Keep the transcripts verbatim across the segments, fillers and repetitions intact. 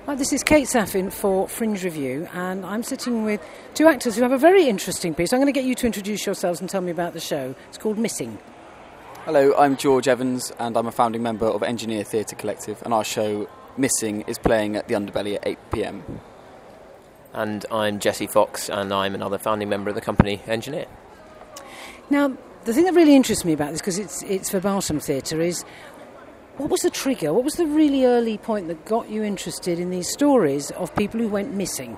Hi, this is Kate Saffin for Fringe Review, and I'm sitting with two actors who have a very interesting piece. I'm going to get you to introduce yourselves and tell me about the show. It's called Missing. Hello, I'm George Evans, and I'm a founding member of Engineer Theatre Collective, and our show Missing is playing at the Underbelly at eight p.m. And I'm Jesse Fox, and I'm another founding member of the company Engineer. Now, the thing that really interests me about this, because it's it's verbatim theatre, is what was the trigger? What was the really early point that got you interested in these stories of people who went missing?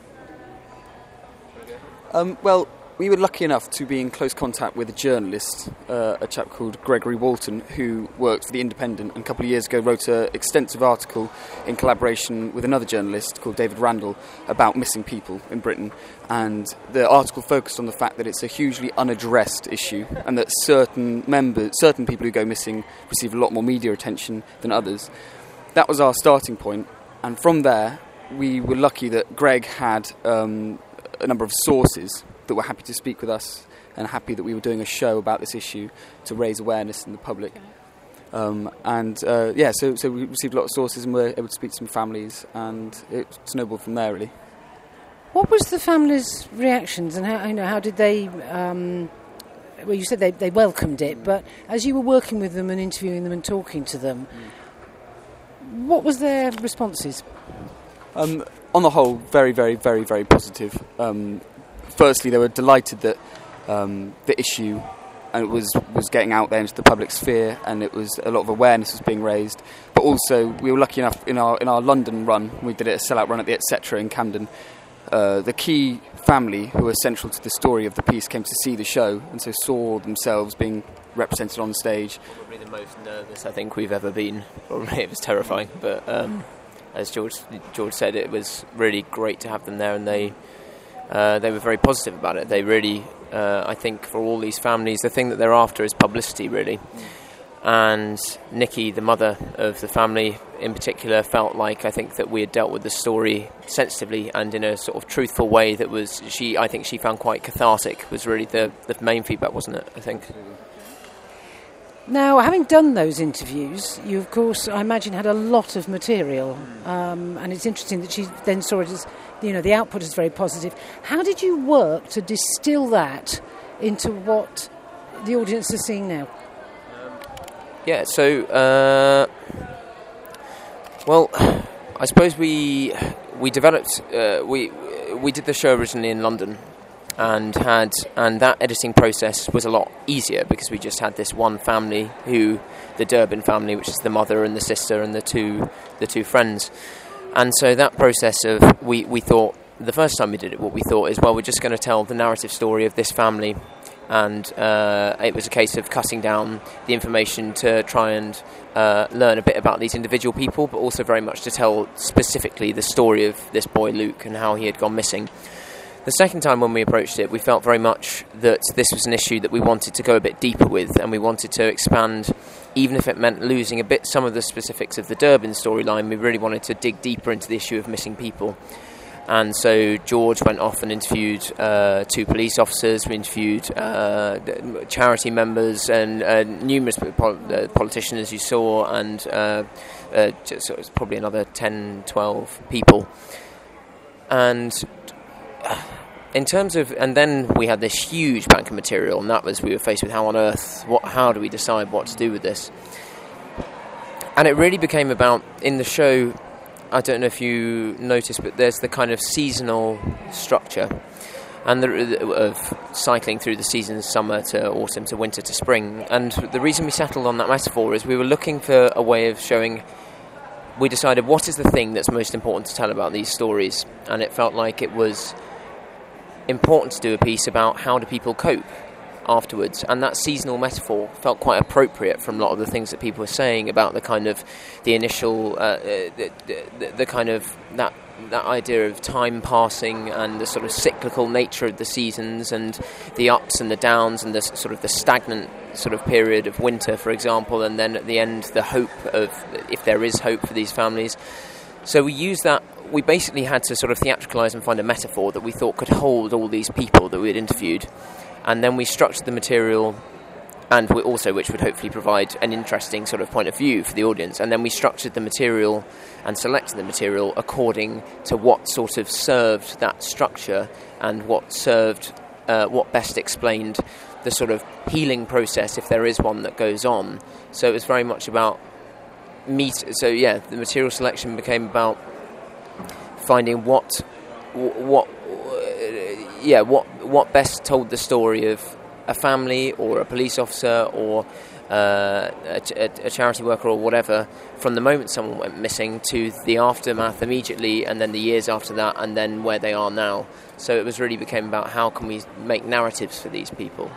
Um, well, we were lucky enough to be in close contact with a journalist, uh, a chap called Gregory Walton, who worked for The Independent and a couple of years ago wrote an extensive article in collaboration with another journalist called David Randall about missing people in Britain. And the article focused on the fact that it's a hugely unaddressed issue and that certain members, certain people who go missing receive a lot more media attention than others. That was our starting point, and from there we were lucky that Greg had um, a number of sources that were happy to speak with us and happy that we were doing a show about this issue to raise awareness in the public. Um, and uh, yeah, so so we received a lot of sources and were able to speak to some families, and it snowballed from there, really. What was the families' reactions, and how you know how did they? Um, well, you said they they welcomed it, but as you were working with them and interviewing them and talking to them, mm. what was their responses? Um, on the whole, very, very, very, very positive. Um, Firstly, they were delighted that um, the issue and it was, was getting out there into the public sphere, and it was a lot of awareness was being raised. But also, we were lucky enough in our in our London run, we did it a sellout run at the Et Cetera in Camden. Uh, the key family who were central to the story of the piece came to see the show, and so saw themselves being represented on stage. Probably the most nervous I think we've ever been. Probably it was terrifying, but um, as George George said, it was really great to have them there, and they. Uh, they were very positive about it. They really, uh, I think, for all these families, the thing that they're after is publicity, really. Mm. And Nikki, the mother of the family in particular, felt like I think that we had dealt with the story sensitively and in a sort of truthful way that was, she, I think she found quite cathartic, was really the, the main feedback, wasn't it, I think? Now, having done those interviews, you, of course, I imagine, had a lot of material. Um, and it's interesting that she then saw it as, you know, the output is very positive. How did you work to distill that into what the audience is seeing now? Um, yeah, so, uh, well, I suppose we we developed, uh, we we did the show originally in London. And had and that editing process was a lot easier because we just had this one family, who the Durbin family, which is the mother and the sister and the two the two friends. And so that process of we, we thought the first time we did it, what we thought is, well, we're just going to tell the narrative story of this family, and uh, it was a case of cutting down the information to try and uh, learn a bit about these individual people, but also very much to tell specifically the story of this boy Luke and how he had gone missing. The second time when we approached it, we felt very much that this was an issue that we wanted to go a bit deeper with, and we wanted to expand, even if it meant losing a bit some of the specifics of the Durbin storyline. We really wanted to dig deeper into the issue of missing people. And so George went off and interviewed uh, two police officers, we interviewed uh, charity members and uh, numerous pol- uh, politicians, as you saw, and uh, uh, just, so it was probably another ten, twelve people. And in terms of, and then we had this huge bank of material, and that was, we were faced with how on earth, what, how do we decide what to do with this? And it really became about, in the show, I don't know if you noticed, but there's the kind of seasonal structure, and the, of cycling through the seasons, summer to autumn to winter to spring. And the reason we settled on that metaphor is we were looking for a way of showing. We decided what is the thing that's most important to tell about these stories, and it felt like it was important to do a piece about how do people cope afterwards, and that seasonal metaphor felt quite appropriate from a lot of the things that people were saying about the kind of the initial uh, the, the, the kind of that that idea of time passing and the sort of cyclical nature of the seasons and the ups and the downs and the sort of the stagnant sort of period of winter, for example, and then at the end the hope of, if there is hope for these families. So we used that, we basically had to sort of theatricalise and find a metaphor that we thought could hold all these people that we had interviewed, and then we structured the material and we also which would hopefully provide an interesting sort of point of view for the audience. And then we structured the material and selected the material according to what sort of served that structure and what served, uh, what best explained the sort of healing process, if there is one, that goes on. So it was very much about meet. So yeah, the material selection became about finding what, what, yeah, what what best told the story of a family or a police officer or uh, a, a, a charity worker or whatever, from the moment someone went missing to the aftermath immediately, and then the years after that, and then where they are now. So it was really became about how can we make narratives for these people.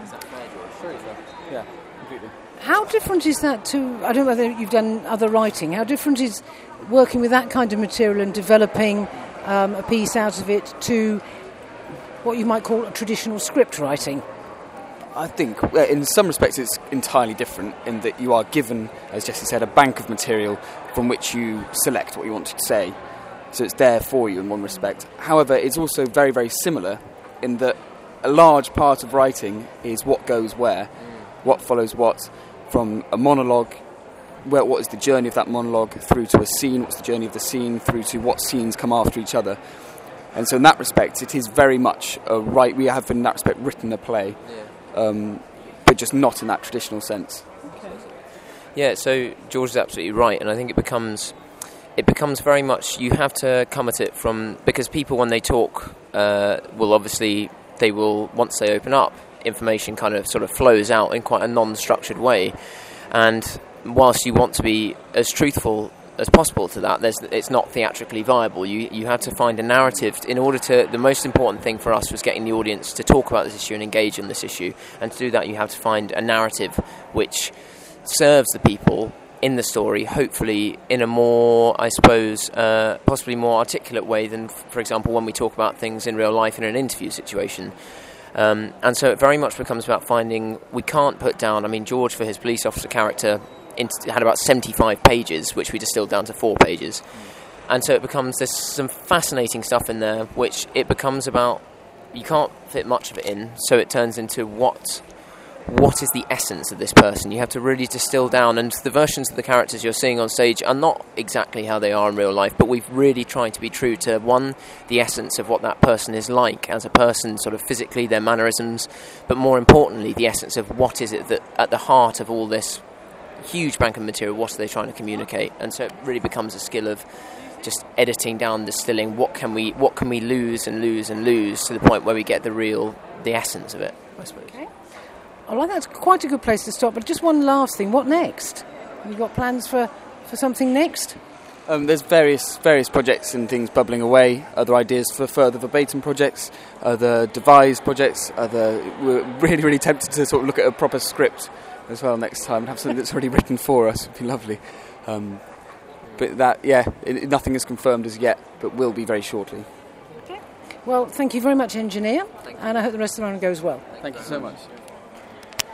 Yeah, completely. How different is that to, I don't know whether you've done other writing, how different is working with that kind of material and developing um, a piece out of it to what you might call a traditional script writing? I think uh, in some respects it's entirely different in that you are given, as Jesse said, a bank of material from which you select what you want to say. So it's there for you in one respect. However, it's also very, very similar in that a large part of writing is what goes where, what follows what, from a monologue, where, what is the journey of that monologue, through to a scene, what's the journey of the scene, through to what scenes come after each other. And so in that respect, it is very much a right, we have in that respect written a play, Yeah. um, but just not in that traditional sense. Okay. Yeah, so George is absolutely right, and I think it becomes it becomes very much, you have to come at it from, because people when they talk uh, will obviously, they will, once they open up, information kind of sort of flows out in quite a non-structured way, and whilst you want to be as truthful as possible to that, there's, it's not theatrically viable. You you have to find a narrative in order to. The most important thing for us was getting the audience to talk about this issue and engage in this issue, and to do that you have to find a narrative which serves the people in the story, hopefully in a more, I suppose, uh, possibly more articulate way than, for example, when we talk about things in real life in an interview situation. Um, and so it very much becomes about finding, we can't put down, I mean, George, for his police officer character, had about seventy-five pages, which we distilled down to four pages. And so it becomes, there's some fascinating stuff in there, which it becomes about, you can't fit much of it in, so it turns into what what is the essence of this person. You have to really distill down, and the versions of the characters you're seeing on stage are not exactly how they are in real life, but we've really tried to be true to, one, the essence of what that person is like as a person, sort of physically, their mannerisms, but more importantly, the essence of what is it that at the heart of all this huge bank of material, what are they trying to communicate? And so it really becomes a skill of just editing down, distilling, what can we what can we lose and lose and lose to the point where we get the real, the essence of it, I suppose. Okay. Well, that's quite a good place to stop, but just one last thing, what next? Have you got plans for, for something next? Um, there's various various projects and things bubbling away, other ideas for further verbatim projects, other devised projects, other, we're really, really tempted to sort of look at a proper script as well next time and have something that's already written for us. It'd be lovely. Um, but that, yeah, it, nothing is confirmed as yet, but will be very shortly. Okay. Well, thank you very much, engineer, and I hope the rest of the run goes well. Thank you so much.